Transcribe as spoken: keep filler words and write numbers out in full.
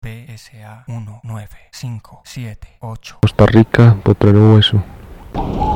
B S A uno nueve cinco siete ocho. Costa Rica, Potrero Hueso.